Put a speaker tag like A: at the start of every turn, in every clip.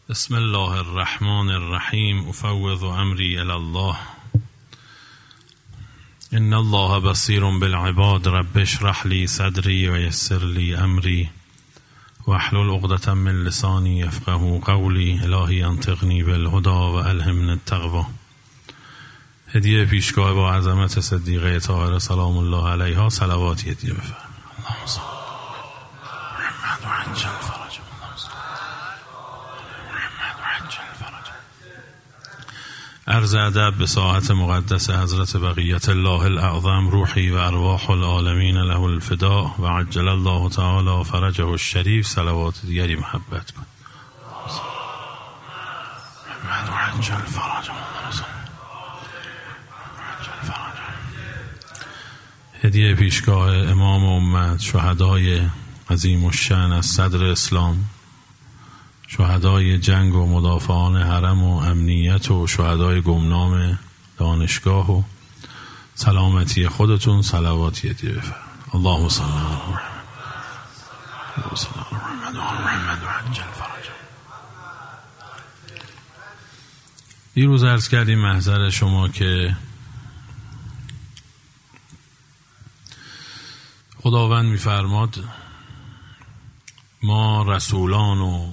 A: بسم الله الرحمن الرحیم. افوض امری الی الله ان الله بصیر بالعباد. رب اشرح لی صدری و یسر لی امری واحلل عقدة من لسانی یفقهوا قولی. الهی انطقنی بالهدی و الهمنی التقوی. هدیه پیشگاه با عظمت صدیقه طاهره سلام الله علیها صلواتی هدیه بفرمایید. اللهم صل محمد و عجل فرج. عرض ادب به ساحت مقدس حضرت بقیت الله الاعظم روحی و ارواح العالمین له الفداء و عجل الله تعالی فرجه الشریف. صلوات دیگری محبت کن. محمد و عجل فرج. هدیه پیشگاه امام امت شهدای عظیم الشأن از صدر اسلام، شهدای جنگ و مدافعان حرم و امنیت و شهدای گمنام دانشگاه و سلامتی خودتون صلواتی هدیه بفرمایید. اللهم صل علی محمد و محمد و عجل فرج. دیروز عرض کردیم محضر شما که خداوند می‌فرماد ما رسولان و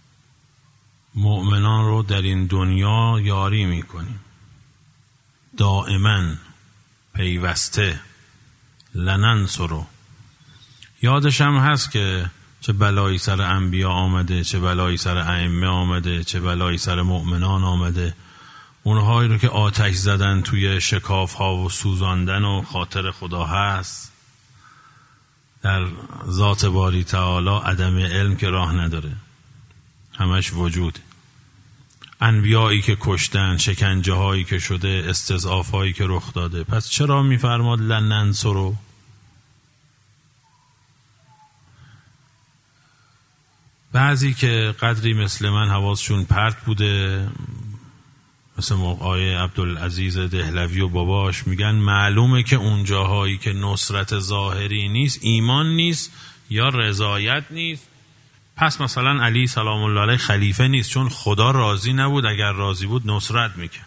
A: مؤمنان رو در این دنیا یاری میکنیم، دائما پیوسته. لننصره. یادش هم هست که چه بلایی سر انبیا آمده، چه بلایی سر ائمه آمده، چه بلایی سر مؤمنان آمده. اونهایی رو که آتش زدن توی شکاف ها و سوزاندن و خاطر خدا هست. در ذات باری تعالی عدم علم که راه نداره، همش وجود. انبیایی که کشتن، شکنجه هایی که شده، استضعاف هایی که رخ داده. پس چرا میفرماد لننصره؟ بعضی که قدری مثل من حواسشون پرت بوده، مثل آقای عبدالعزیز دهلوی و باباش، میگن معلومه که اون جاهایی که نصرت ظاهری نیست، ایمان نیست یا رضایت نیست، پس مثلا علی سلام الله علیه خلیفه نیست، چون خدا راضی نبود. اگر راضی بود نصرت میکن.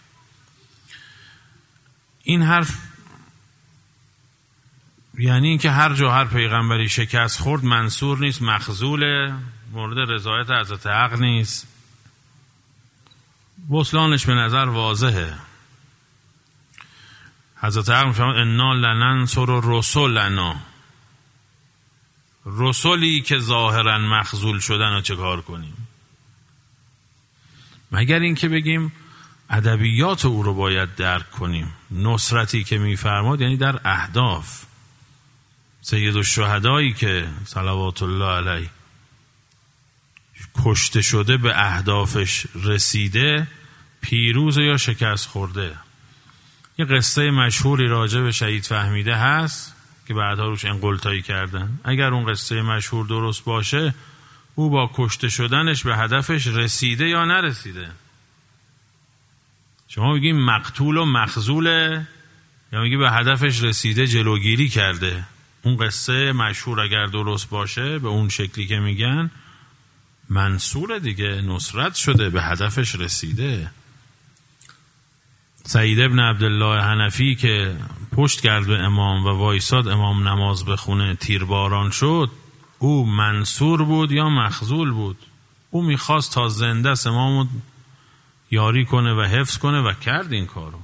A: این حرف یعنی این که هر جا هر پیغمبری شکست خورد منصور نیست، مخذوله، مورد رضایت حضرت حق نیست. بطلانش به نظر واضحه. حضرت حق میفرماد انا لننصر رسلنا. رسولی که ظاهرا مخذول شدن رو چه کار کنیم؟ مگر این که بگیم ادبیات او رو باید درک کنیم. نصرتی که میفرماد یعنی در اهداف. سید الشهدایی که صلوات الله علیه کشته شده به اهدافش رسیده، پیروز یا شکست خورده. یه قصه مشهوری راجع به شهید فهمیده هست که بعدها روش انقلتایی کردن. اگر اون قصه مشهور درست باشه، او با کشته شدنش به هدفش رسیده یا نرسیده. شما میگیم مقتول و مخذوله یا میگی به هدفش رسیده جلوگیری کرده؟ اون قصه مشهور اگر درست باشه به اون شکلی که میگن، منصور دیگه، نصرت شده، به هدفش رسیده. سعید ابن عبدالله حنفی که پشت کرد به امام و وایساد امام نماز بخونه، تیرباران شد، او منصور بود یا مخذول بود؟ او میخواست تا زنده است امامو یاری کنه و حفظ کنه و کرد این کارو.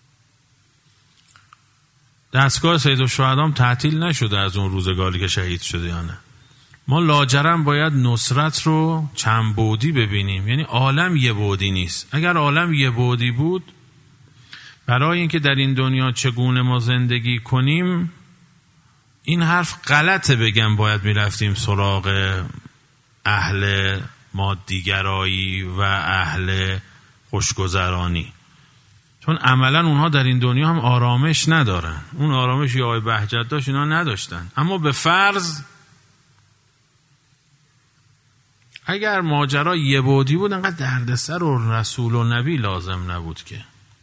A: دستگاه سید الشهدام تعطیل نشده از اون روزگاری که شهید شده یا نه. ما لاجرم باید نصرت رو چند بعدی ببینیم. یعنی عالم یه بعدی نیست. اگر عالم یه بعدی بود، برای اینکه در این دنیا چگونه ما زندگی کنیم، این حرف غلطه بگم باید میرفتیم سراغ اهل مادیگرایی و اهل خوشگذرانی، چون عملا اونها در این دنیا هم آرامش ندارن. اون آرامش یا آقای بهجت داشت، اینا نداشتن. اما به فرض اگر ماجرا یه بعدی بود، انقدر دردسر و رسول و نبی لازم نبود که.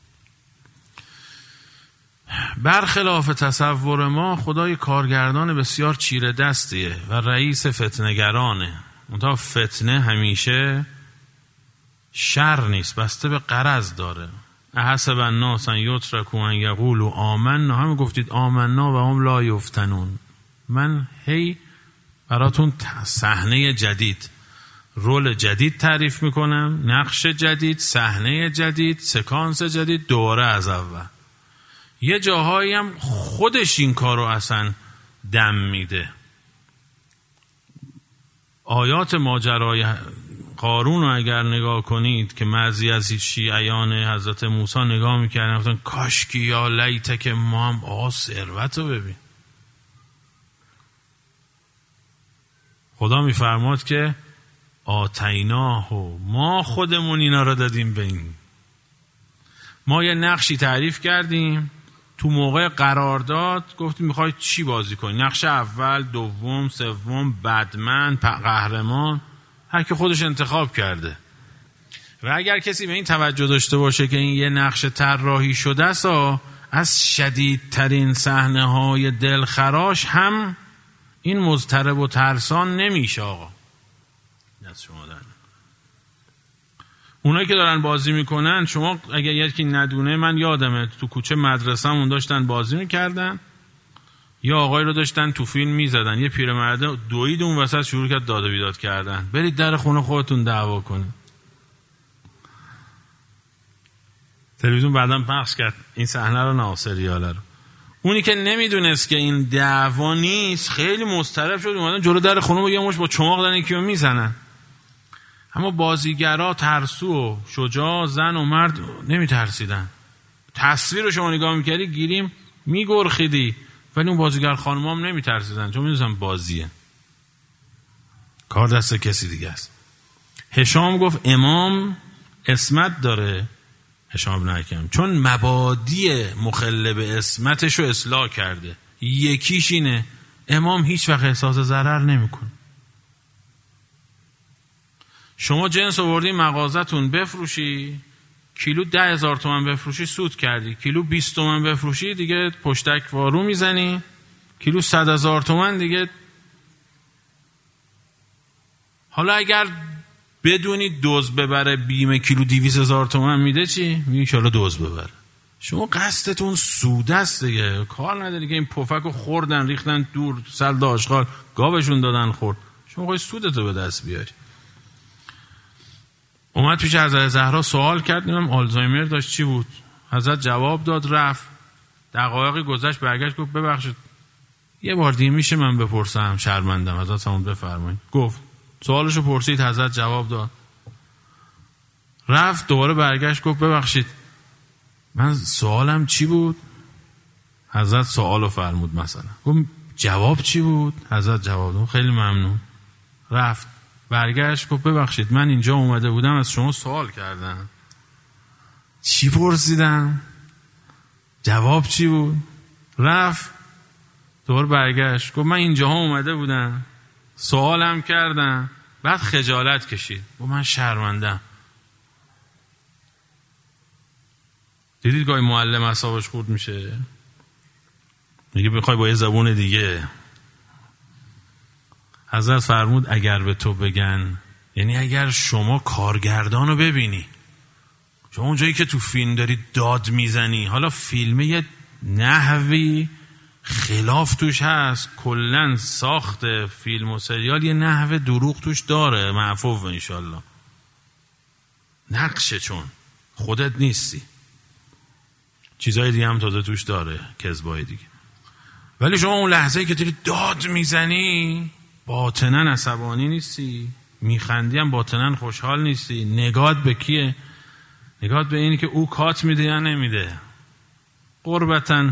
A: برخلاف تصور ما، خدای کارگردان بسیار چیره دستیه و رئیس فتنه‌گرانه. منتها فتنه همیشه شر نیست، بسته به غرض داره. احسب الناس ان یترکوا ان یقولوا آمنا، هم گفتید آمنا و هم لا یفتنون. من هی براتون صحنه جدید، رول جدید تعریف میکنم، نقش جدید، صحنه جدید، سکانس جدید، دوباره از اول. یه جاهایی هم خودش این کارو اصلا دم میده. آیات ماجرای قارون رو اگر نگاه کنید که بعضی از شیعیان حضرت موسی نگاه میکردن گفتن کاشکی یا لیته که ما هم ثروت رو ببین. خدا میفرماد که آتیناه، ما خودمون اینا رو دادیم به این. ما یه نقشی تعریف کردیم، تو موقع قرارداد گفتیم میخوای چی بازی کنی، نقش اول، دوم، سوم، بدمن، قهرمان، هر که خودش انتخاب کرده. و اگر کسی به این توجه داشته باشه که این یه نقش طراحی شده است، از شدیدترین صحنه های دلخراش هم این مضطرب و ترسان نمیشه. آقا دست شما در اونایی که دارن بازی میکنن، شما اگر یکی ندونه، من یادمه تو کوچه مدرسه‌مون داشتن بازی میکردن، یا آقای رو داشتن تو فیلم میزدن، یه پیرمرد دوید اون وسط شروع کرد داد و بیداد کردن. برید در خونه خودتون دعوا کنید. تلویزیون بعداً پخش کرد این صحنه رو، نه سریال رو. اونی که نمیدونست که این دعوا نیست خیلی مضطرب شد، اومدن جلو در خونه و یه مش با چماق دارن یکی رو میزنن. اما بازیگرا ترسو و شجاع، زن و مرد نمیترسیدن. تصویر رو شما نگاه میکردی گیریم میگرخیدی، ولی اون بازیگر خانم هم نمیترسیدن، چون میدونستن بازیه، کار دست کسی دیگه است. هشام گفت امام اسمت داره، هشام بن حکیم، چون مبادی مخل به اسمتش رو اصلاح کرده. یکیش اینه امام هیچ وقت احساس ضرر نمیکنه. شما جنس آوردی مغازتون بفروشی، کیلو 10,000 تومان بفروشی سود کردی، کیلو 20 تومان بفروشی دیگه پشتک وارو میزنی، کیلو 100,000 تومان دیگه. حالا اگر بدونی دوز ببره بیمه کیلو 200,000 تومان میده چی؟ میگه انشالله دوز ببره. شما قصدتون سود است دیگه، کار نداری که این پفک رو خوردن ریختن دور سل داشغال گاوشون دادن خورد، شما خواهی سودتو به دست بیاری. اومد پیش حضرت زهرا سوال کرد، نمیم آلزایمر داشت چی بود؟ حضرت جواب داد، رفت. دقایقی گذشت برگشت گفت ببخشید یه بار دیگه میشه من بپرسم، شرمندم. حضرت همون بفرمایید. گفت سوالشو پرسید، حضرت جواب داد. رفت دوباره برگشت گفت ببخشید من سوالم چی بود؟ حضرت سوالو فرمود مثلا. گفت جواب چی بود؟ حضرت جواب داد. خیلی ممنون. رفت برگشت گفت ببخشید من اینجا اومده بودم از شما سوال کردم. چی پرسیدم؟ جواب چی بود؟ رفت دوباره برگشت گفت من اینجا اومده بودم سوالم کردم. بعد خجالت کشید گفت من شرمندم. دیدید گاهی معلم اعصابش خورد میشه، میگه بخوای با یه زبون دیگه. حضرت فرمود اگر به تو بگن، یعنی اگر شما کارگردان رو ببینی، شما اونجایی که تو فیلم داری داد میزنی، حالا فیلم یه نحوی خلاف توش هست، کلن ساخت فیلم و سریال یه نحو دروغ توش داره، معفو انشالله، نقشه چون خودت نیستی، چیزای دیگه هم تازه توش داره، کذبای دیگه. ولی شما اون لحظه‌ای که داری داد میزنی باطناً عصبانی نیستی، میخندی هم باطناً خوشحال نیستی. نگات به کیه؟ نگات به اینی که او کات میده یا نمیده. قربتاً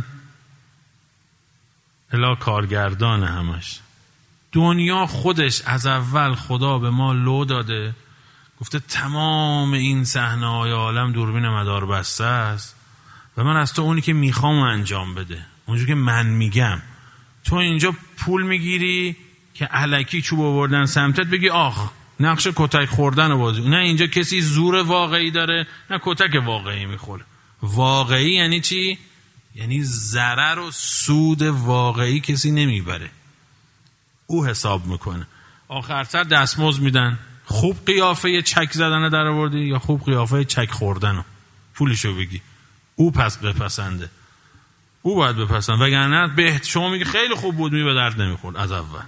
A: الا کارگردان همش. دنیا خودش از اول خدا به ما لو داده، گفته تمام این صحنه‌های عالم دوربین مدار بسته است و من از تو اونی که میخوام انجام بده، اونجوری که من میگم. تو اینجا پول میگیری که الکی چوب آوردن سمتت بگی آخ نقش کتک خوردن رو بازی. نه، اینجا کسی زور واقعی داره نه کتک واقعی میخوره. واقعی یعنی چی؟ یعنی ضرر و سود واقعی کسی نمیبره، او حساب میکنه. آخر سر دستمزد میدن، خوب قیافه چک زدن در آوردی یا خوب قیافه چک خوردن؟ پولشو بگی. او پس بپسنده، او باید بپسند، وگرنه شما میگی خیلی خوب بود، به درد نمیخورد از اول.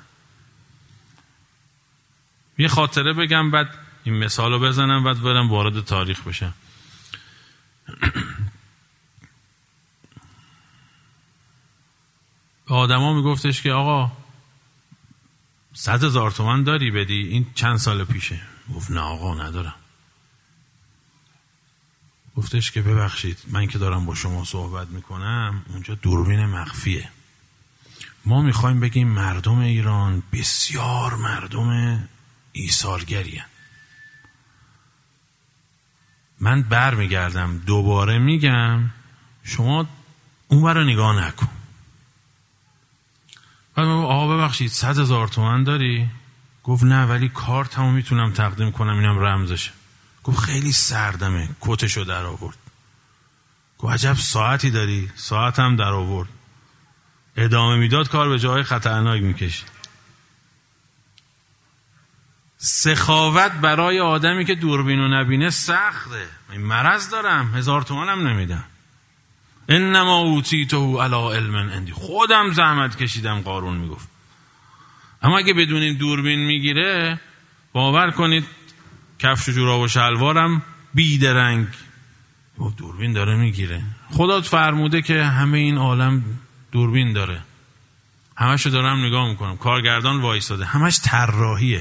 A: یه خاطره بگم بعد این مثالو بزنم بعد برم وارد تاریخ بشم. آدما میگفتش که آقا 100,000 تومان داری بدی؟ این چند سال پیشه. گفت نه آقا ندارم. گفتش که ببخشید من که دارم با شما صحبت میکنم اونجا دوربین مخفیه، ما میخوایم بگیم مردم ایران بسیار مردم ایثارگری هستند. من بر میگردم دوباره میگم شما اون رو نگاه نکن. بعد من آقا ببخشید 100,000 تومان داری؟ گفت نه ولی کارتمو میتونم تقدیم کنم، اینم رمزشه. گفت خیلی سردمه، کتشو در آورد. گفت عجب ساعتی داری؟ ساعتم در آورد. ادامه میداد کار به جای خطرناک میکشید. سخاوت برای آدمی که دوربینو نبینه سخته. من مرض دارم 1,000 تومانم نمیدم. انما اوتیته علی علم عندی. خودم زحمت کشیدم قارون میگفت. اما اگه بدونین دوربین میگیره باور کنید کفش و جوراب و شلوارم بیدرنگ. دوربین داره میگیره. خدا فرموده که همه این عالم دوربین داره، همشو دارم نگاه میکنم. کارگردان وایساده، همش طراحیه.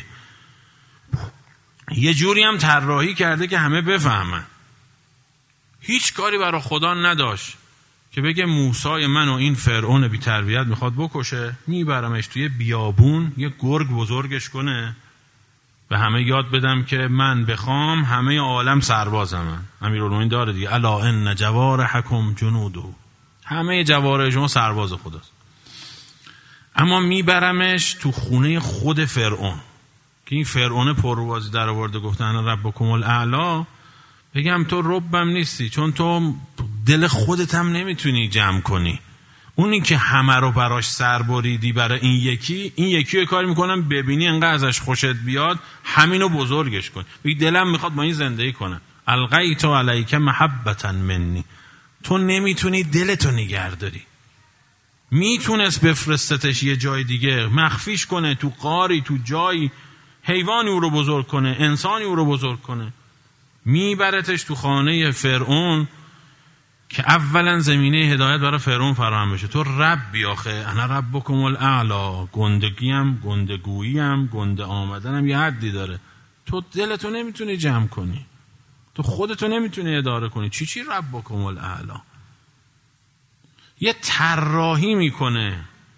A: یه جوری هم طراحی کرده که همه بفهمن. هیچ کاری برای خدا نداشت که بگه موسی من و این فرعون بی تربیت میخواد بکشه، میبرمش توی بیابون یه گرگ بزرگش کنه و همه یاد بدم که من بخوام همه عالم سربازم. امیرالمومنین داره دیگه، الا ان جوارحکم جنوده، همه جوارح شما سرباز خداست. اما میبرمش تو خونه خود فرعون که این فرعون پروازی در آورده گفته انا ربکم الاعلی. بگم تو ربم نیستی، چون تو دل خودت هم نمیتونی جمع کنی. اونی که همه رو براش سر بریدی برای این یکی رو کار میکنم ببینی انقدر ازش خوشت بیاد همینو بزرگش کن. بگی دلم میخواد با این زندگی کنم. القیت علیک محبتا منی. تو نمیتونی دلتو نگه داری. میتونست بفرستتش یه جای دیگه مخفیش کنه، تو قاری، تو جایی، حیوانی او رو بزرگ کنه، انسانی او رو بزرگ کنه. میبرتش تو خانه فرعون که اولا زمینه هدایت برای فرعون فراهم بشه. تو ربی آخه، انا ربکم الاعلی. گندگیم، گندگوییم، گنده آمدنم یه حدی داره. تو دلتو نمیتونی جمع کنی، تو خودتو نمیتونی اداره کنی، چی ربکم الاعلی. یه طراحی میکنه،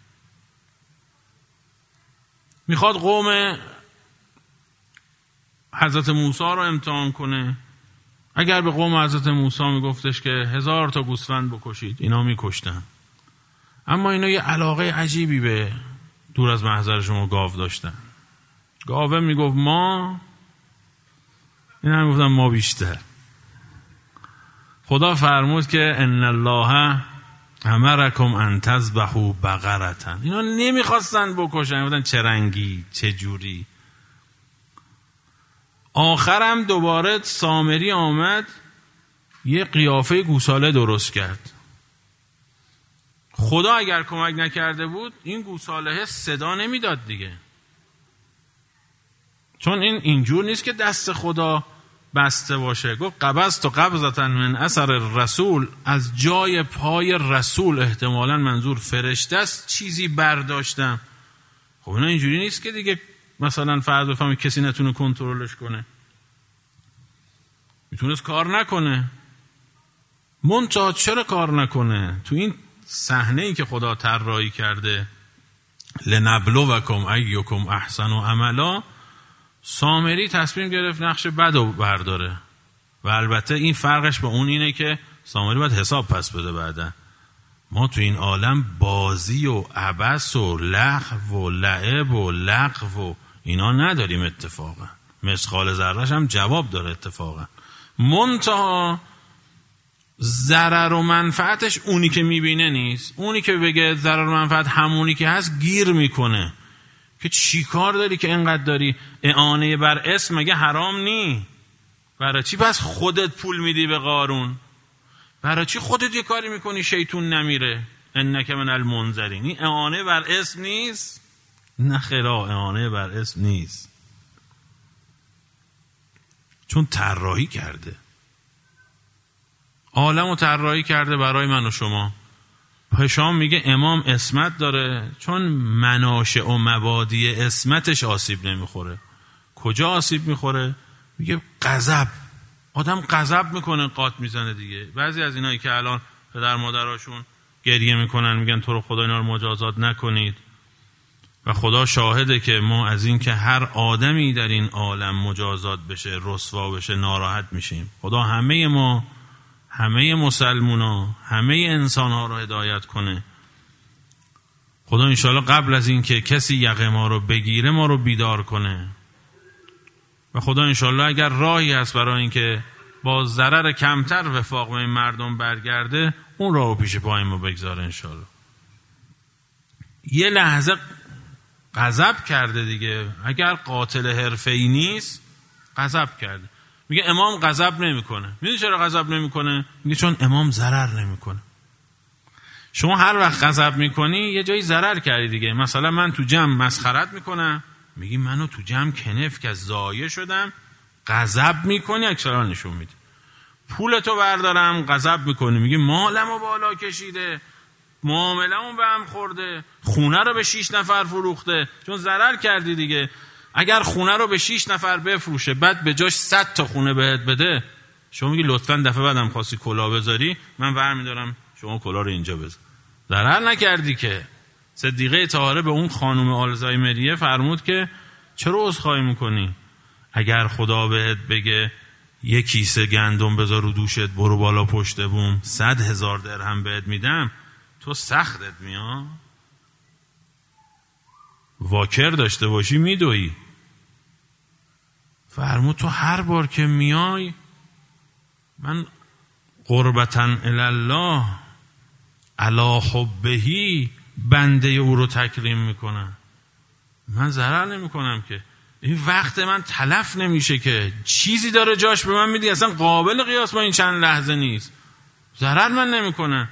A: میخواد قوم حضرت موسی رو امتحان کنه. اگر به قوم حضرت موسی میگفتش که 1000 تا گوسفند بکشید، اینا میکشتن. اما اینا یه علاقه عجیبی به دور از محضر شما گاو داشتن. گاوه میگفت ما، اینا هم گفتن ما بیشتر. خدا فرمود که ان الله امرکم ان تذبحوا بقرة. اینا نمیخواستن بکشن، گفتن چه رنگی، چه جوری. آخرم دوباره سامری آمد یه قیافه گوساله درست کرد. خدا اگر کمک نکرده بود این گوساله صدا نمیداد دیگه، چون این اینجور نیست که دست خدا بسته باشه. گفت قبضت و قبضتا من اثر رسول. از جای پای رسول، احتمالاً منظور فرشته است، چیزی برداشتم. خب اینا اینجوری نیست که دیگه مثلا فرد بفهمه کسی نتونه کنترلش کنه. میتونست کار نکنه. منتها چرا کار نکنه؟ تو این صحنه‌ای که خدا طراحی کرده لنبلوکم ایکم احسن عملا، سامری تصمیم گرفت نقش بدو برداره. و البته این فرقش با اون اینه که سامری باید حساب پس بده بعدا. ما تو این عالم بازی و عبث و لهو و لعب و لغو و اینا نداریم. اتفاقا مثقال ذره‌اش هم جواب داره. اتفاقا منتها ضرر و منفعتش اونی که میبینه نیست. اونی که بگه ضرر و منفعت همونی که هست گیر میکنه، که چی کار داری که اینقدر داری اعانه بر اسم؟ مگه حرام نی؟ برای چی پس خودت پول میدی به قارون؟ برای چی خودت یه کاری میکنی شیطون نمیره؟ انک من المنذرین. این اعانه بر اسم نیست؟ نه خیر، اعانه بر اسم نیست، چون طراحی کرده، عالمو طراحی کرده برای من و شما. هشام میگه امام اسمت داره چون مناشع و مبادی اسمتش آسیب نمیخوره. کجا آسیب میخوره؟ میگه غضب. آدم غضب میکنه، قات میزنه دیگه. بعضی از اینایی که الان پدر مادراشون گریه میکنن میگن تو رو خدا اینا رو مجازات نکنید، و خدا شاهده که ما از این که هر آدمی در این عالم مجازات بشه، رسوا بشه، ناراحت میشیم. خدا همه ما، همه مسلمونا، همه انسان ها رو هدایت کنه. خدا انشاءالله قبل از این که کسی یقه ما رو بگیره ما رو بیدار کنه، و خدا انشاءالله اگر راهی هست برای این که با ضرر کمتر وفاق به این مردم برگرده، اون راهو پیش پای ما بگذاره انشاءالله. یه لحظه غضب کرده دیگه. اگر قاتل حرفه‌ای نیست غضب کرده. میگه امام غضب نمیکنه. میدونی چرا غضب نمیکنه؟ میگه چون امام ضرر نمیکنه. شما هر وقت غضب میکنی یه جایی ضرر کردی دیگه. مثلا من تو جمع مسخرت میکنم، میگی منو تو جمع کنف که ضایع شدم، غضب میکنی، اکثرا نشون میدی. پولتو بردارم، غضب میکنی، میگی مالمو بالا کشیده، معامله‌مون به هم خورده، خونه رو به 6 نفر فروخته، چون ضرر کردی دیگه. اگر خونه رو به 6 نفر بفروشه بعد به جاش 100 تا خونه بهت بده، شما میگی لطفاً دفعه بعدم خواستی کلاه بذاری من برمی‌دارم شما کلاه رو اینجا بذار. ضرر نکردی که. صدیقه طاهره به اون خانم آلزایمریه فرمود که چرا عذرخواهی میکنی؟ اگر خدا بهت بگه یه کیسه گندم بذار رو دوشت، برو بالا پشت بوم، 100,000 درهم بهت میدم، تو سختت میاد؟ واکر داشته باشی میدوی. فرمود تو هر بار که میای من قربتاً الله علی حبهی بنده او رو تکریم میکنم، من ضرر نمیکنم که. این وقت من تلف نمیشه که. چیزی داره جاش به من میدی اصلا قابل قیاس با این چند لحظه نیست، ضرر من نمیکنم.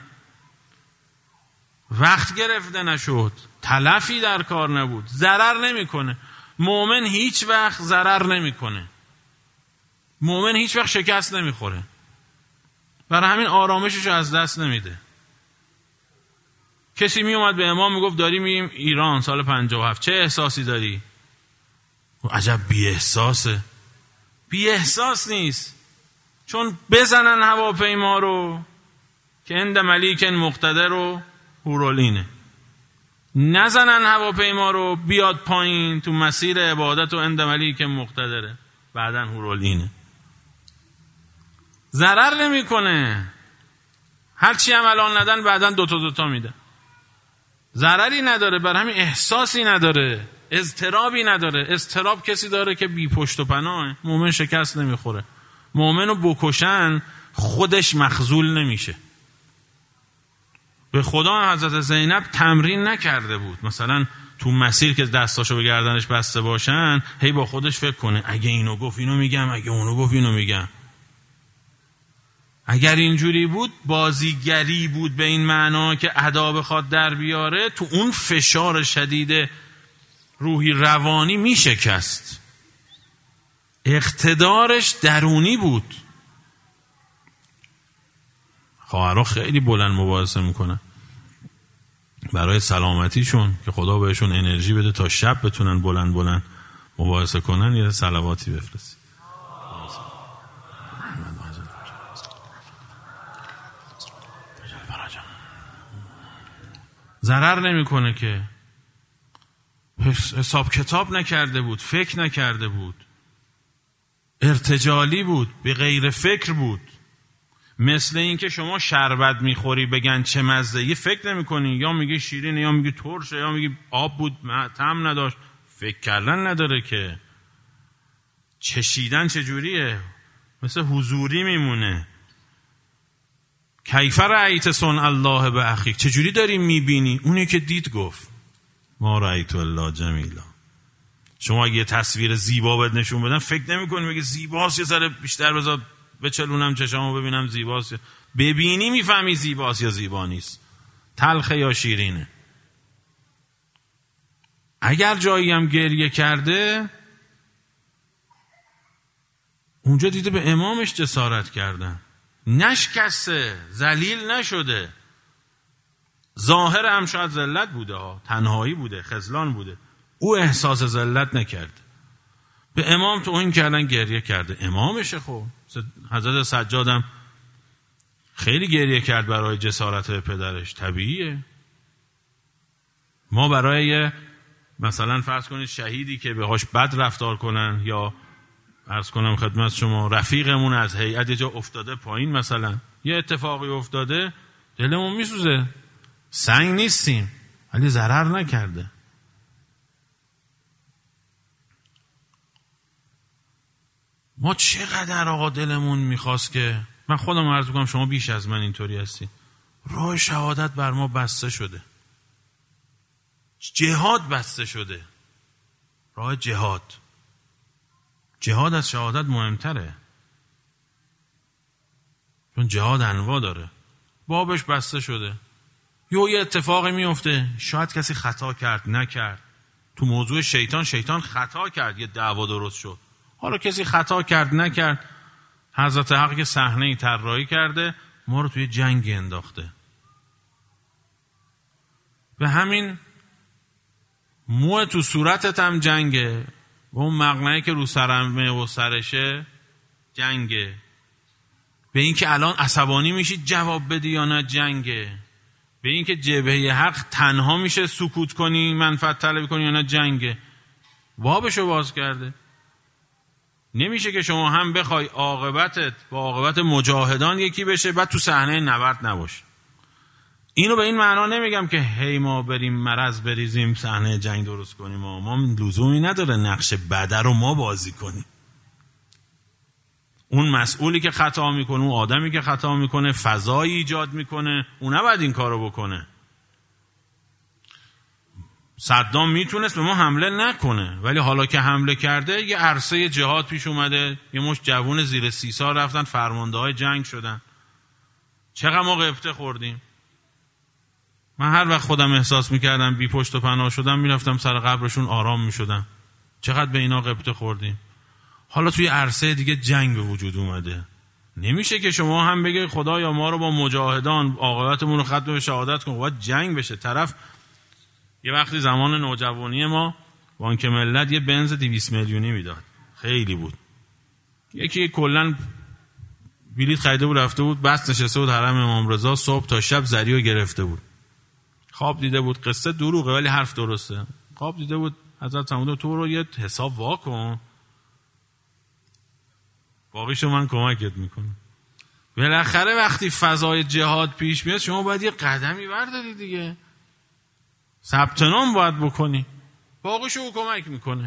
A: وقت گرفته نشد، تلفی در کار نبود، ضرر نمیکنه. مؤمن هیچ وقت ضرر نمیکنه، مؤمن هیچ وقت شکست نمیخوره، برای همین آرامشش از دست نمیده. کسی می اومد به امام میگفت داریم میریم ایران سال 57، چه احساسی داری؟ عجب بی احساسه. بی احساس نیست، چون بزنن هواپیما رو که اند ملیک مقتدر و هورالینه، نزنن هواپیما رو بیاد پایین تو مسیر عبادت و اند ملیک مقتدره، بعدن هورالینه. ضرر نمیکنه. هرچی هم الان ندن بعدن دوتا میده، ضرری نداره، بر همین احساسی نداره، اضطرابی نداره. اضطراب کسی داره که بی پشت و پناهه. مومن شکست نمیخوره. مومنو بکشن خودش مخذول نمیشه. به خدا حضرت زینب تمرین نکرده بود مثلا تو مسیر که دستاشو به گردنش بسته باشن هی با خودش فکر کنه اگه اینو گفت اینو میگم، اگه اونو گفت اینو میگم. اگر اینجوری بود بازیگری بود به این معنا که ادا بخواد در بیاره، تو اون فشار شدید روحی روانی میشکست. اقتدارش درونی بود. خواهرها خیلی بلند مبارزه میکنن برای سلامتیشون که خدا بهشون انرژی بده تا شب بتونن بلند مبارزه کنن. یه صلواتی بفرست. ضرر نمیکنه که. حساب کتاب نکرده بود، فکر نکرده بود، ارتجالی بود، به غیر فکر بود. مثل این که شما شربت میخوری بگن چه مزه، یه فکر نمیکنی، یا میگی شیرینه یا میگی ترشه یا میگی آب بود طعم نداشت. فکر کردن نداره که. چشیدن چجوریه؟ مثل حضوری میمونه. کیف رأیت صنع الله به اخیک، چجوری داری میبینی؟ اونی که دید گفت ما رأیت الله جمیلا. شما اگه یه تصویر زیبا بهت نشون بدن فکر نمی‌کنی بگی زیباست، یه ذره بیشتر بذار بچلونم چشامو ببینم زیباست. ببینی میفهمی زیباست یا زیبا نیست، تلخه یا شیرینه. اگر جایی هم گریه کرده اونجا دیده به امامش جسارت کردن، نشکسته، ذلیل نشده. ظاهر هم شاید ذلت بوده ها، تنهایی بوده، خذلان بوده، او احساس ذلت نکرد. به امام توهین کردن، گریه کرده. امامشه. خب حضرت سجادم خیلی گریه کرد برای جسارت پدرش، طبیعیه. ما برای مثلا فرض کنید شهیدی که بهاش بد رفتار کنن، یا عرض کنم خدمت شما رفیقمون از هیئت جا افتاده پایین، مثلا یه اتفاقی افتاده، دلمون میسوزه، سنگ نیستیم، ولی ضرر نکرده. ما چقدر آقا دلمون میخواست که، من خودم عرض کنم شما بیش از من اینطوری هستید، راه شهادت بر ما بسته شده، جهاد بسته شده، راه جهاد از شهادت مهمتره، چون جهاد انواع داره، بابش بسته شده. یه اتفاقی میفته، شاید کسی خطا کرد نکرد، تو موضوع شیطان خطا کرد، یه دعوا درست شد. حالا کسی خطا کرد نکرد، حضرت حق که صحنه‌ای طراحی کرده ما رو توی جنگ انداخته. به همین موه تو صورتت هم جنگه، و اون مقنعه که رو سرمه و سرشه جنگه. به این که الان عصبانی میشید جواب بدی یا نه جنگه. به این که جبهه حق تنها میشه سکوت کنی منفعت طلبی کنی یا نه جنگه. بابشو باز کرده. نمیشه که شما هم بخوای عاقبتت با عاقبت مجاهدان یکی بشه بعد تو صحنه نبرد نباش. اینو به این معنا نمیگم که هی ما بریم مرض بریزیم صحنه جنگ درست کنیم، ما لزومی نداره نقش بد رو ما بازی کنیم. اون مسئولی که خطا میکنه، اون آدمی که خطا میکنه، فضایی ایجاد میکنه، اون نباید این کارو بکنه. صدام میتونست به ما حمله نکنه، ولی حالا که حمله کرده یه عرصه جهاد پیش اومده، یه مشت جوون زیر 30 سال رفتن فرمانده های جنگ شدن. چقدر ما غبطه خوردیم. من هر وقت خودم احساس میکردم بی پشت و پناه شدم میرفتم سر قبرشون آرام میشدم. چقدر به اینا غبطه خوردیم. حالا توی عرصه دیگه جنگ به وجود اومده. نمیشه که شما هم بگه خدایا ما رو با مجاهدان عاقبتمون رو ختم به شهادت کن. باید جنگ بشه. طرف یه وقتی زمان نوجوانی ما بانک ملت یه بنز 200 میلیونی میداد، خیلی بود. یکی کلا بلیط خریده بود رفته بود بس نشسته بود حرم امام رضا، صبح تا شب زریو گرفته بود. خواب دیده بود، قصه دروغه ولی حرف درسته. خواب دیده بود حضرت فرموده تو رو یه حساب واکن، باقیشو من کمکت میکنم. بالاخره وقتی فضای جهاد پیش میاد شما باید یه قدمی برداری دیگه، ثبت نام باید بکنی، باقیشو کمک میکنه.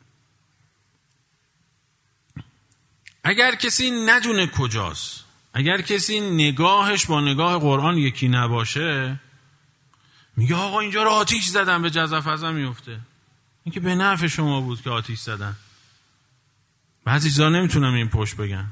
A: اگر کسی ندونه کجاست، اگر کسی نگاهش با نگاه قرآن یکی نباشه، میگه آقا اینجا رو آتیش زدن، به جزافزه میفته. این که به نفع شما بود که آتیش زدن. بعضی چیزا نمیتونم این پشت بگم.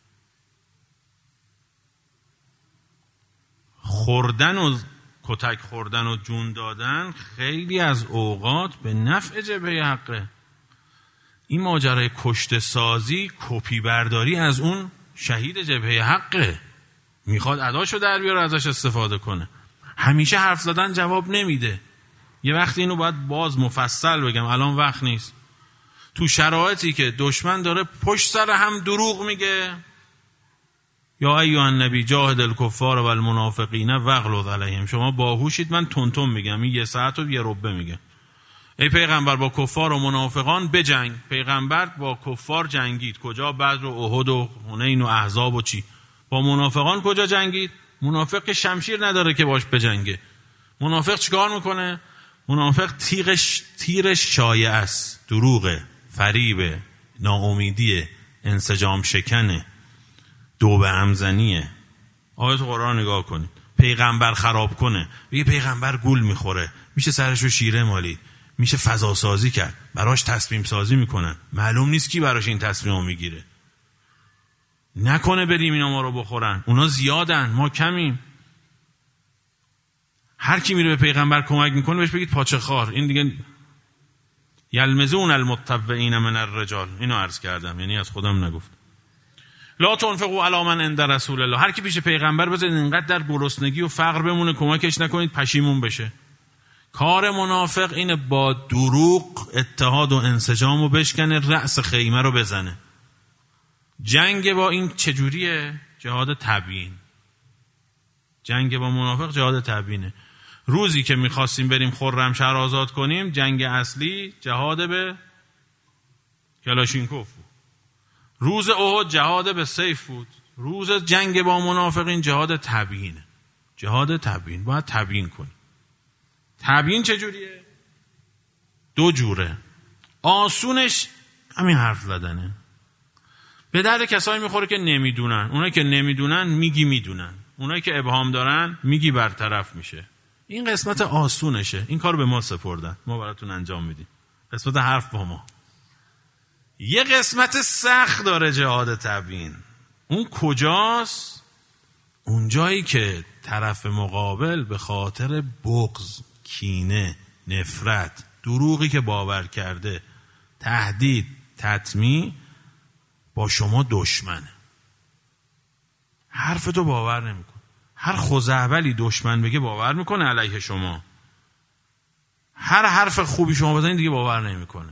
A: خوردن و کتک خوردن و جون دادن خیلی از اوقات به نفع جبهه حقه. این ماجرای کشته سازی کپی برداری از اون شهید جبهه حقه، میخواد اداشو در بیاره ازش استفاده کنه. همیشه حرف زدن جواب نمیده. یه وقتی اینو باید باز مفصل بگم، الان وقت نیست. تو شرایطی که دشمن داره پشت سر هم دروغ میگه، یا ایها النبی جاهد الکفار و المنافقین واغلظ علیهم، شما باهوشید من تونتون میگم، این 1 ساعت و 1 ربع میگه. ای پیغمبر با کفار و منافقان بجنگ. پیغمبر با کفار جنگید کجا؟ بدر و احد و حنین و احزاب و چی. با منافقان کجا جنگید؟ منافق که شمشیر نداره که باش بجنگه. منافق چیکار میکنه؟ منافق تیرش شایعه است، دروغه، فریبه، ناامیدیه، انسجام شکنه، دوبه همزنیه. آیت قرآن نگاه کنید. پیغمبر خراب کنه، بگه پیغمبر گول میخوره، میشه سرشو شیره مالید، میشه فضا سازی کرد، براش تصمیم سازی میکنن، معلوم نیست کی براش این تصمیمو میگیره. نکنه بریم اینا ما رو بخورن، اونا زیادن ما کمیم. هر کی میره به پیغمبر کمک میکنه بهش بگید پاچه خار. این دیگه یلمزون المتطوعین من الرجال، اینو عرض کردم، یعنی از خودم نگفت. لا تنفقوا علی من عند رسول الله، هر کی پیش پیغمبر بذارید اینقدر در گرسنگی و فقر بمونه کمکش نکنید پشیمون بشه. کار منافق اینه با دروغ اتحاد و انسجام و بشکنه، رأس خیمه رو بزنه. جنگ با این چجوریه؟ جهاد تبیین. جنگ با منافق جهاد تبیینه. روزی که میخواستیم بریم خرمشهر آزاد کنیم، جنگ اصلی جهاد به کلاشینکوف بود. روز احد جهاد به سیف بود. روز جنگ با منافقین جهاد تبیینه. جهاد تبیین، باید تبیین کنیم. تبیین چجوریه؟ دو جوره. آسونش همین حرف زدنه. به درد کسایی میخوره که نمیدونن. اونایی که نمیدونن میگی میدونن، اونایی که ابهام دارن میگی برطرف میشه. این قسمت آسونشه. این کار به ما سپردن، ما براتون انجام میدیم. قسمت حرف با ما. یه قسمت سخت داره جهاد تبیین. اون کجاست؟ اون جایی که طرف مقابل به خاطر بغض، کینه، نفرت، دروغی که باور کرده، تهدید، تطمیع، با شما دشمنه. حرفتو باور نمیکنه. هر خزعبلی دشمن بگه باور میکنه علیه شما. هر حرف خوبی شما بزنید دیگه باور نمیکنه.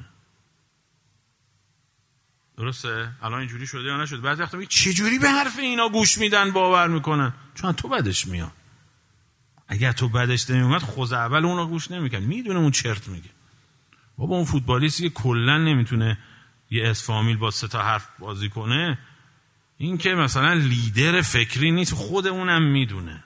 A: درسته؟ الان اینجوری شده یا نشده؟ بعضی وقتا میگه چه جوری به حرف اینا گوش میدن باور میکنن؟ چون تو بدش میاد. اگر تو بدش نمیومد خزعبل اونو گوش نمیکنه، میدونه اون چرت میگه. بابا اون فوتبالیستی که کلا نمیتونه یه اسفامیل با 3 تا حرف بازی کنه، این که مثلا لیدر فکری نیست، خود اونم میدونه.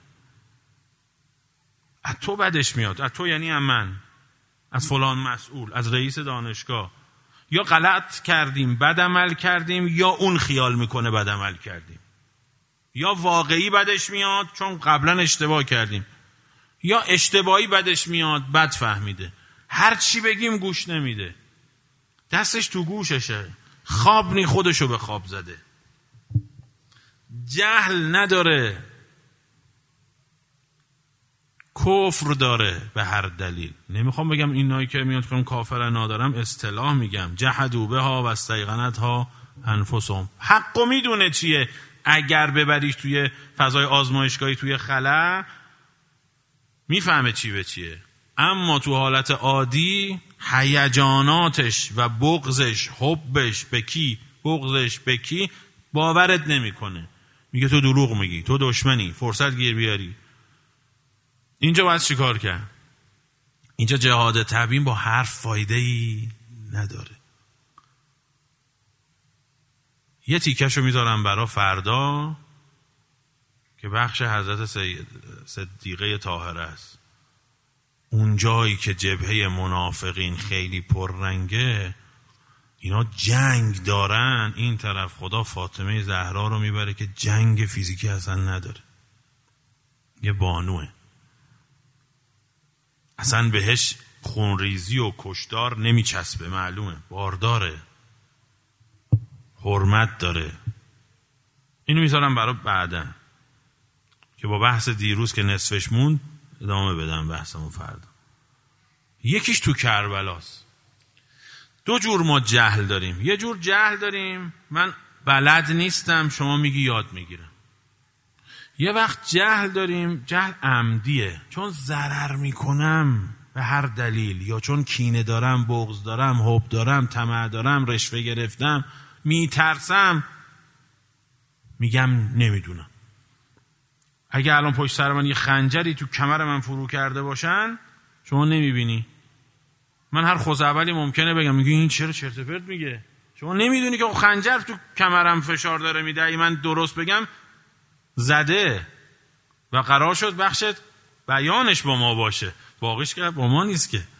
A: از تو بدش میاد. از تو یعنی من، از فلان مسئول، از رئیس دانشگاه. یا غلط کردیم، بد عمل کردیم، یا اون خیال میکنه بد عمل کردیم. یا واقعی بدش میاد چون قبلا اشتباه کردیم، یا اشتباهی بدش میاد بد فهمیده. هر چی بگیم گوش نمیده، دستش تو گوششه، خواب نی خودشو به خواب زده. جهل نداره، کفر داره به هر دلیل. نمیخوام بگم اینایی که میاد کنم کافر نادارم، اصطلاح میگم. جحدوا بها و استیقنتها انفسهم. حقو میدونه چیه. اگر ببریش توی فضای آزمایشگاهی توی خلا میفهمه چی به چیه، اما تو حالت عادی هیجاناتش و بغضش، حبش به کی، بغضش به کی باورت نمیکنه. میگه تو دروغ میگی، تو دشمنی، فرصت گیر بیاری. اینجا باید چی کار کرد؟ اینجا جهاد تبیین با حرف فایده‌ای نداره. یه تیکشو میذارم برای فردا که بخش حضرت صدیقه طاهره است. اون جایی که جبهه منافقین خیلی پررنگه، اینا جنگ دارن، این طرف خدا فاطمه زهرا رو میبره که جنگ فیزیکی اصلا نداره، یه بانوه، اصلا بهش خونریزی و کشتار نمیچسبه، معلومه، بارداره، حرمت داره. اینو میذارم برای بعدا که با بحث دیروز که نصفش موند ادامه بدم بحثمو فردا. یکیش تو کربلاست. دو جور ما جهل داریم. یه جور جهل داریم من بلد نیستم، شما میگی یاد میگیرم. یه وقت جهل داریم، جهل عمدیه، چون ضرر میکنم به هر دلیل، یا چون کینه دارم، بغض دارم، حب دارم، طمع دارم، رشوه گرفتم، میترسم، میگم نمیدونم. اگه الان پشت سر من یه خنجری تو کمر من فرو کرده باشن شما نمیبینی. من هر خوزعبلی ممکنه بگم، میگه این چرا چرت و پرت میگه، شما نمیدونی که خنجر تو کمرم فشار داره میده. ای من درست بگم زده و قرار شد بخش بیانش با ما باشه، باقیش که با ما نیست که.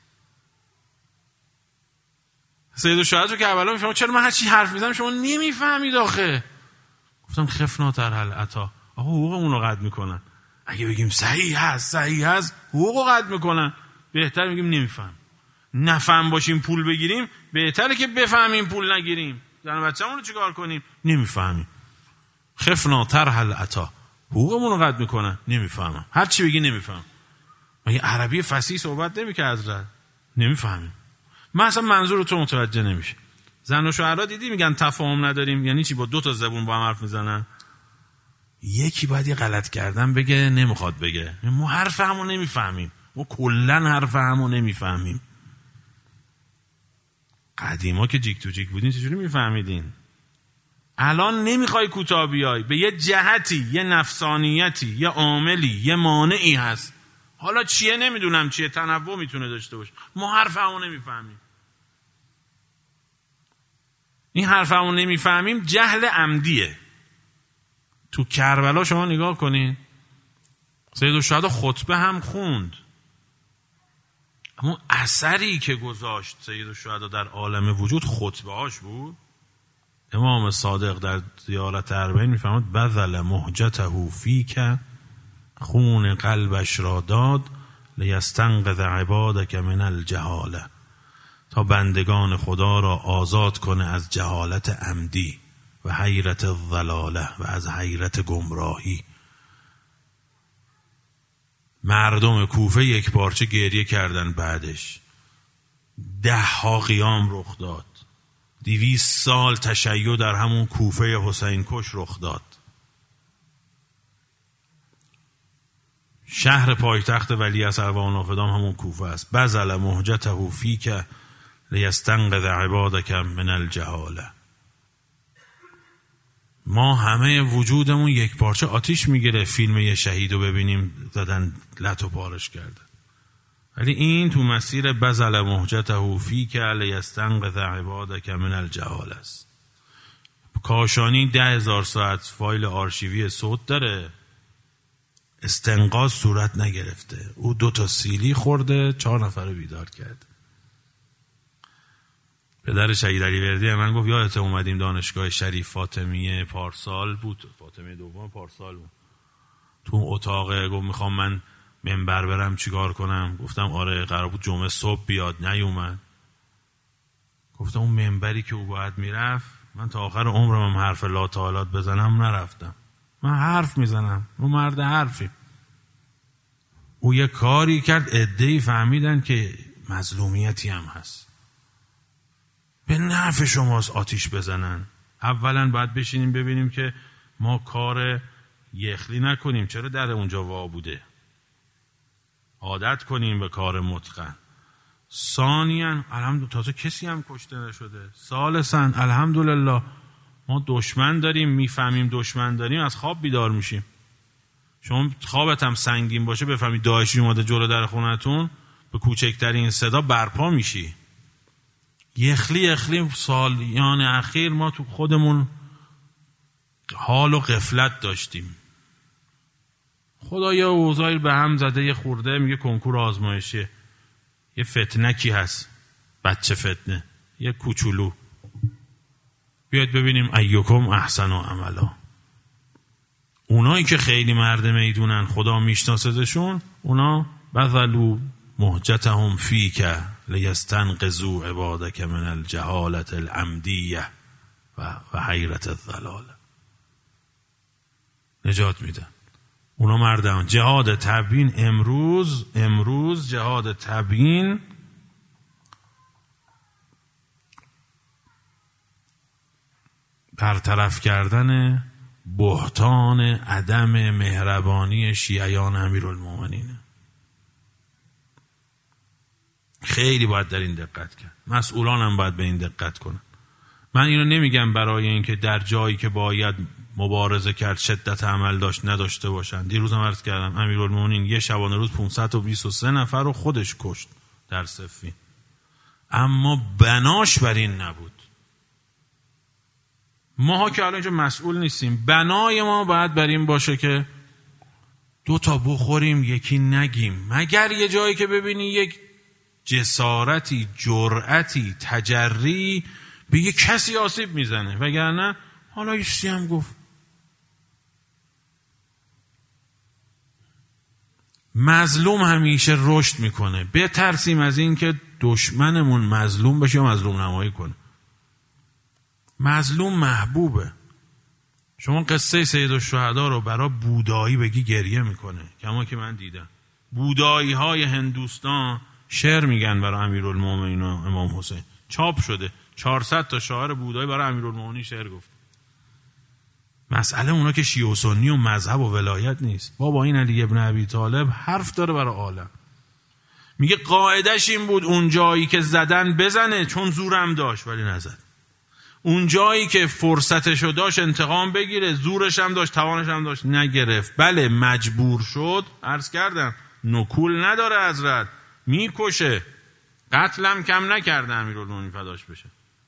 A: سید الشهدا تو کربلا میفهمم چرا من هر چی حرف میزنم شما نمیفهمید آخه. گفتم خفناتر هل عطا، آقا حقوقمون رو قطع میکنن. اگه بگیم صحیح هست حقوق رو قطع میکنن، بهتر میگیم نمیفهم. نفهم باشیم پول بگیریم بهتره که بفهمیم پول نگیریم. زن بچه‌مون رو چیکار کنیم؟ نمیفهمیم. خفنا طرح العطا، حقوقمون رو قطع میکنن، نمیفهمم. هر چی بگی نمیفهم. مگه عربی فصیح صحبت نمی‌کنه حضرت؟ نمیفهمیم. من اصلا منظور تو متوجه نمیشه. زن و شوهرها دیدی میگن تفاهم نداریم، یعنی چی؟ با 2 تا زبون با هم حرف میزنن. یکی باید یه غلط کردن بگه نمیخواد بگه. ما حرف همو نمیفهمیم. ما کلن حرف همو نمیفهمیم. قدیما که جیک تو جیک بودین چجوری میفهمیدین؟ الان نمیخوای کوتاه بیای، به یه جهتی، یه نفسانیتی، یه عاملی، یه مانعی هست. حالا چیه نمیدونم چیه، تنوع میتونه داشته باشه. ما حرف همو نمیفهمیم. این حرف همو نمیفهمیم جهل عمدیه. تو کربلا شما نگاه کنین، سیدالشهدا خطبه هم خوند. اما اثری که گذاشت سیدالشهدا در عالم وجود خطبه هاش بود. امام صادق در زیارت اربعین میفرماد بذل مهجته فیک، خون قلبش را داد لیستنقذ عبادک من الجهاله، تا بندگان خدا را آزاد کنه از جهالت عمدی و حیرت الضلاله و از حیرت گمراهی. مردم کوفه یک پارچه گریه کردن. بعدش 10 قیام رخ داد. 200 سال تشیع در همون کوفه حسین کش رخ داد. شهر پایتخت ولیعصر و نافدام همون کوفه است. بذل مهجته فیک لیستنقذ عبادک من الجهاله. ما همه وجودمون یک پارچه آتیش میگیره فیلم یه شهید رو ببینیم زدن لط و پارش کرده، ولی این تو مسیر بذل مهجته فیک لیستنقذ عبادک من الجهاله است. کاشانی 10,000 ساعت فایل آرشیوی صوت داره، استنقاذ صورت نگرفته. او 2 تا سیلی خورده 4 نفر رو بیدار کرد. پدر شهید علیوردی من گفت یادت اومدیم دانشگاه شریف فاطمیه پارسال بود، فاطمیه دوم پارسال بود، تو اتاق گفت میخوام من منبر برم چیکار کنم؟ گفتم آره قرار بود جمعه صبح بیاد، نیومد. گفتم اون منبری که او باید میرفت، من تا آخر عمرم حرف لا تعالیات بزنم نرفتم. من حرف میزنم، اون مرد حرفی. او یه کاری کرد عده‌ای فهمیدن که مظلومیتی هم هست. به نفع شماست آتیش بزنن. اولا باید بشینیم ببینیم که ما کار یخلی نکنیم. چرا در اونجا وا بوده؟ عادت کنیم به کار متقن. ثانیاً الحمدلله تازه کسی هم کشته نشده. ثالثاً الحمدلله ما دشمن داریم، میفهمیم دشمن داریم، از خواب بیدار میشیم. شما خوابت هم سنگین باشه بفهمی داعشی اومده جلو در خونتون، به کوچکترین صدا برپا میشی. یخلی سالیان اخیر ما تو خودمون حال و غفلت داشتیم. خدا یه اوضاعی به هم زده، یه خورده میگه کنکور آزمایشه، یه فتنکی هست، بچه فتنه، یه کوچولو، بیاید ببینیم ایوکم احسن و عملا. اونایی که خیلی مرد میدونن خدا میشناسدشون، اونا بذلوا مهجتهم فیک لیستنقذوا عبادک من الجهالة العمدیه و حیرت الضلاله. نجات میدن. اونا مردان. جهاد تبیین امروز جهاد تبیین برطرف کردن بهتان عدم مهربانی شیعیان امیرالمومنین. خیلی باید در این دقت کرد. مسئولان هم باید به این دقت کنن. من اینو نمیگم برای اینکه در جایی که باید مبارزه کرد شدت عمل داشت نداشته باشن. دیروز هم عرض کردم امیرالمومنین یه شبانه روز 523 نفر رو خودش کشت در صفین، اما بناش بر این نبود. ماها که الان اینجا مسئول نیستیم، بنای ما باید بر این باشه که 2 تا بخوریم یکی نگیم، مگر یه جایی که ببینی یک جسارتی، جرأتی، تجری به یک کسی آسیب میزنه، وگرنه حالا ایشتی هم گفت. مظلوم همیشه رشد میکنه. بترسیم از این که دشمنمون مظلوم بشه یا مظلوم نمایی کنه. مظلوم محبوبه. شما قصه سیدالشهدا رو برای بودایی بگی گریه میکنه. کما که من دیدم بودایی های هندوستان شعر میگن برای امیرالمومنین و امام حسین، چاپ شده 400 تا شاعر بودایی برای امیرالمومنین شعر گفت. مسئله اونا که شیعه و سنی و مذهب و ولایت نیست. بابا این علی ابن ابی طالب حرف داره برای عالم. میگه قاعدش این بود اون جایی که زدن بزنه، چون زورم داشت ولی نزد. اون جایی که فرصتشو داشت انتقام بگیره، زورش هم داشت توانش هم داشت، نگرفت. بله مجبور شد، عرض کردم نکول نداره حضرت، میکشه. قتلم کم نکرده امیرالمومنین فداش بشه.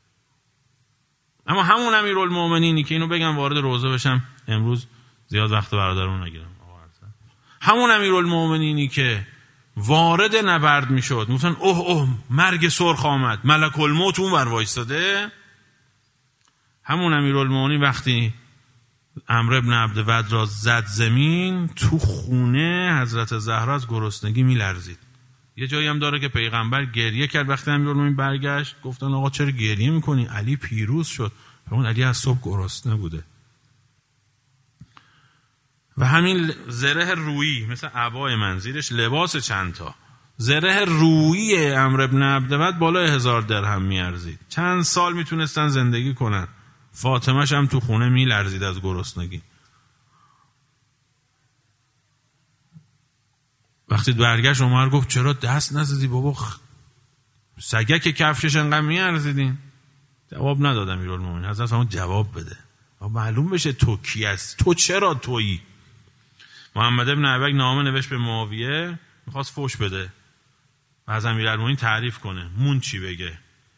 A: اما همون امیرالمومنینی که اینو بگم وارد روزه بشم، امروز زیاد وقت برادرمون نگیرم، همون امیرالمومنینی که وارد نبرد میشد میگفتن اوه مرگ سرخ آمد، ملک الموت اون ور وایساده، همون امیرالمومنین وقتی عمرو ابن عبدود را زد زمین، تو خونه حضرت زهرا از گرسنگی میلرزید. یه جایی هم داره که پیغمبر گریه کرد وقتی امیرالمومنین برگشت، گفتن آقا چرا گریه میکنی؟ علی پیروز شد. اون علی از صبح گرسنه بوده. و همین زره رویی مثل عبای من، زیرش لباس چند تا، زره رویی عمرو ابن عبدود بالای 1000 درهم میارزید. چند سال میتونستن زندگی کنن. فاطمه‌ش هم تو خونه میلرزید از گرسنگی. وقتی برگشت عمر گفت چرا دست نزدی بابا، سگک کفشش انقدر میارزیدین؟ جواب نداد امیرالمومنین. حضرت همون جواب بده معلوم بشه تو کی هستی، تو چرا تویی. محمد ابن ابی نامه نوشت به معاویه، میخواست فوش بده و از امیرالمومنین تعریف کنه. مون چی بگه؟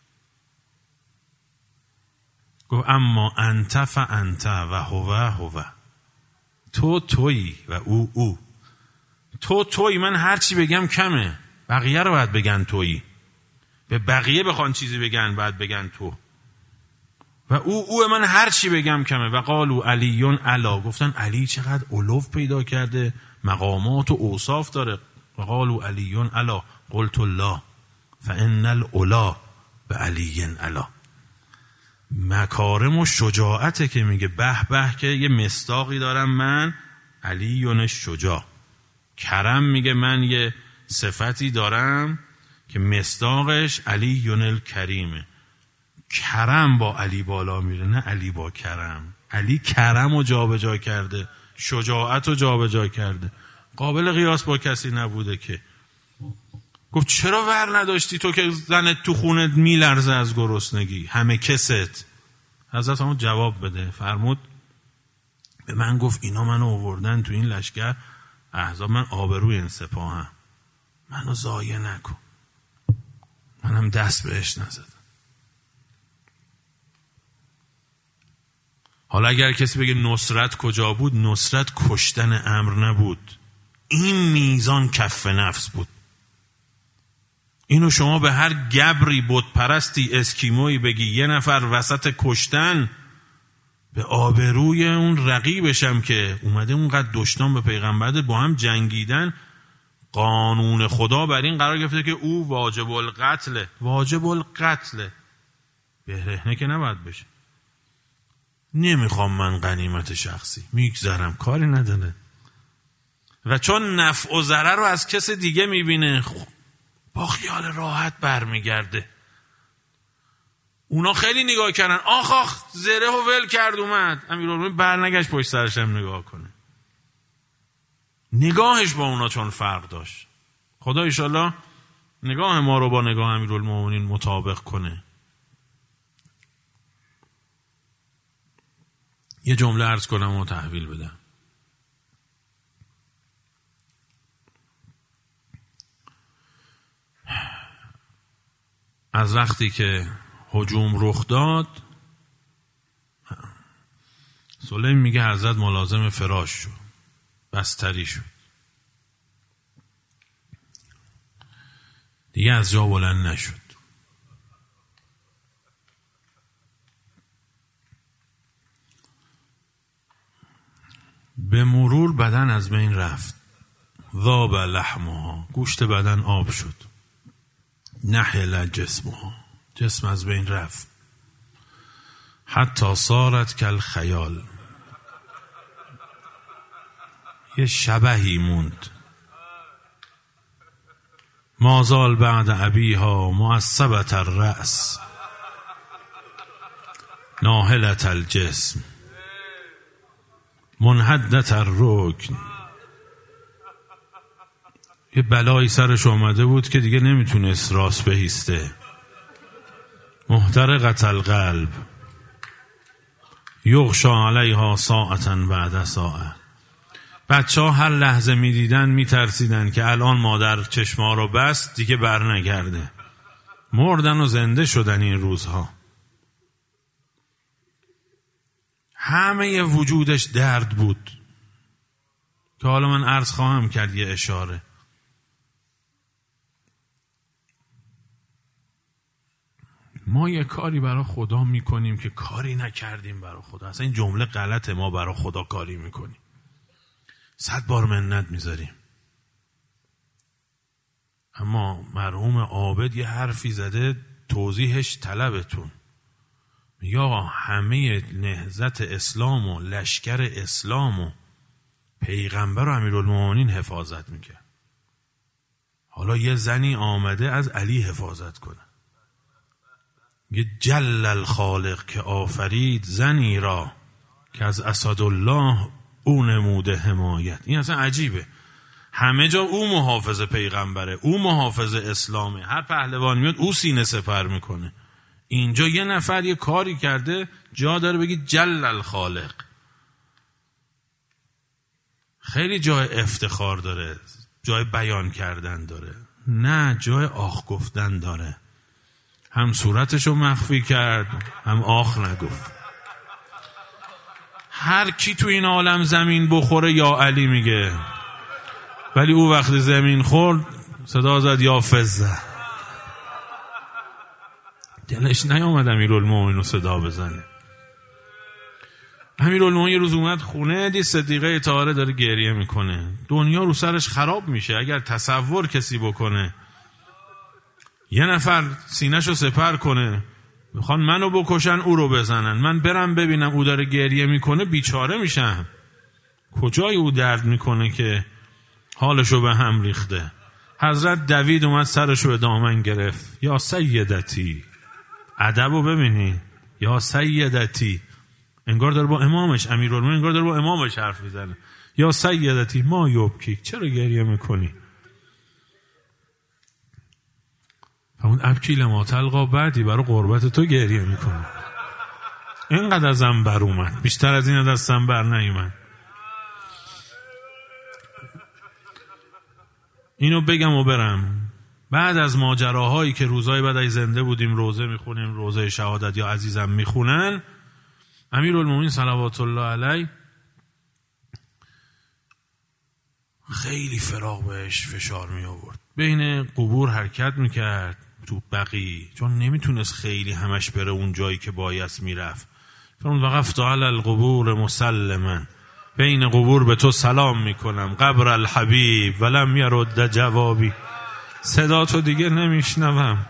A: گفت اما انت فانت و هو تو تویی و او تو تویی. من هر چی بگم کمه، بقیه رو باید بگن تویی. به بقیه بخوان چیزی بگن باید بگن تو. و او من هر چی بگم کمه. و قالوا علی علا، گفتن علی چقدر علو پیدا کرده، مقامات و اوصاف داره. و قالوا علی علا قلت الله فان العلا بعلی علا. مکارم و شجاعته که میگه به که یه مصداقی دارم من، علی شجاع. کرم میگه من یه صفتی دارم که مصداقش علی الکریمه. کرم با علی بالا میره، نه علی با کرم. علی کرم رو جابجا کرده، شجاعت رو جابجا کرده. قابل قیاس با کسی نبوده که. گفت چرا ور نداشتی تو که زنت تو خونت میلرزه از گرسنگی، همه کست؟ حضرت همون جواب بده. فرمود به من گفت اینا منو آوردن تو این لشکر احزاب، من آبروی این سپاهم، منو ضایع نکن. منم دست بهش نزدم. حالا اگر کسی بگه نصرت کجا بود، نصرت کشتن امر نبود، این میزان کف نفس بود. اینو شما به هر گبری بت پرستی اسکیمویی بگی یه نفر وسط کشتن، به آبروی اون رقیبشم که اومده اونقدر دشنام به پیغمبر با هم جنگیدن، قانون خدا بر این قرار گرفته که او واجب القتله. واجب القتله، برهنه که نباید بشه. نمیخوام من غنیمت شخصی، میگذرم، کاری نداره. و چون نفع و ضرر رو از کس دیگه میبینه، با خیال راحت برمیگرده. اونا خیلی نگاه کردن، آخ زره و ول کرد اومد. امیرالمومنین برنگشت پشت سرش هم نگاه کنه. نگاهش با اونا چون فرق داشت. خدا ایشالله نگاه ما رو با نگاه امیرالمومنین مطابق کنه. یه جمله عرض کنم و تحویل بدم. از وقتی که هجوم رخ داد، سلیم میگه حضرت ملازم فراش شد، بستری شد، دیگه از جا بلند نشد. به مرور بدن از بین رفت. ذاب لحمها، گوشت بدن آب شد. نحل جسمها، جسم از بین رفت، حتی صارت کل خیال، یه شبهی موند. مازال بعد ابیها معصبت الرأس ناهلت الجسم منحدت الرکن. یه بلایی سرش اومده بود که دیگه نمیتونست راست بایسته. محترقت القلب یغشا علیها ساعتا بعد ساعه. بچه ها هر لحظه میدیدن میترسیدن که الان مادر چشما رو بست دیگه بر نگرده. مردن و زنده شدن این روزها. همه وجودش درد بود که حالا من عرض خواهم کرد یه اشاره. ما یه کاری برای خدا میکنیم که کاری نکردیم برای خدا. اصلا این جمله غلطه، ما برای خدا کاری میکنیم. 100 بار منت میذاریم. اما مرحوم عابد یه حرفی زده، توضیحش طلبتون. میگه آقا همه نهضت اسلام و لشکر اسلام و پیغمبر و امیرالمومنین حفاظت میکرد. حالا یه زنی آمده از علی حفاظت کنه. یه جل الخالق که آفرید زنی را که از اسدالله او نموده حمایت. این اصلا عجیبه. همه جا او محافظ پیغمبره، او محافظ اسلامه، هر پهلوان میاد او سینه سپر میکنه. اینجا یه نفر یه کاری کرده جا داره بگی جل الخالق. خیلی جای افتخار داره، جای بیان کردن داره، نه جای آخ گفتن داره. هم صورتشو مخفی کرد هم آخ نگفت. هر کی تو این عالم زمین بخوره یا علی میگه، ولی او وقتی زمین خورد صدا زد یا فزه. دلش نیامد امیرالمومنین رو صدا بزنه. امیرالمومنین یه روز اومد خونه، دید صدیقه طاهره داره گریه میکنه. دنیا رو سرش خراب میشه. اگر تصور کسی بکنه یه نفر سینه‌شو سپر کنه میخوان منو بکشن او رو بزنن، من برم ببینم او داره گریه میکنه بیچاره میشم. کجای او درد میکنه که حالشو به هم ریخته. حضرت دوید اومد سرشو به دامن گرفت. یا سیدتی، ادبو ببینی، یا سیدتی. انگار داره با امامش، امیرالمومنین انگار داره با امامش حرف میزنه. یا سیدتی ما یبکی، چرا گریه میکنی؟ اون ابکی لما تلقا بعدی، برای قربت تو گریه میکنه. اینقدر ازم بر اومد، بیشتر از این دستم بر نیومد. اینو بگم و برم. بعد از ماجراهایی که روزای بعد زنده بودیم روزه میخونیم، روزه شهادت یا عزیزم میخونن، امیرالمومنین صلوات الله علیه خیلی فراق بهش فشار می آورد. بین قبور حرکت میکرد تو بقی، چون نمیتونست خیلی همش بره اون جایی که باید میرفت. فرمود وقفت علی القبور مسلما، بین قبور به تو سلام میکنم، قبر الحبیب ولم یرد جوابی، صدا تو دیگه نمیشنوم.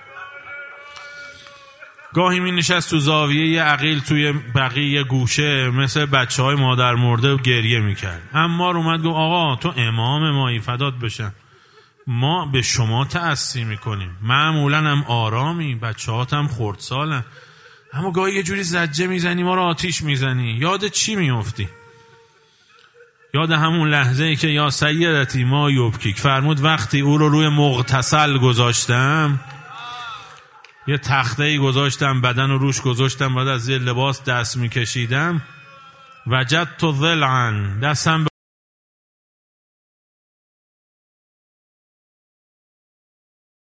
A: گاهی می نشست تو زاویه یه عقیل توی بقیه گوشه مثل بچه های مادر مرده گریه میکرد. اما اومد گفت آقا تو امام مایی، فدات بشن، ما به شما تأسی میکنیم، معمولا هم آرامی، بچه هات هم خردسالن، اما گاهی یه جوری زجه میزنی ما رو آتیش میزنی. یاد چی میافتی؟ یاد همون لحظه ای که یا سیدتی ما یبکیک فرمود وقتی او رو روی مغتسل گذاشتم، یه تخته‌ای گذاشتم، بدن رو روش گذاشتم، بعد از یه لباس دست میکشیدم، وجدت ضلعا، دستم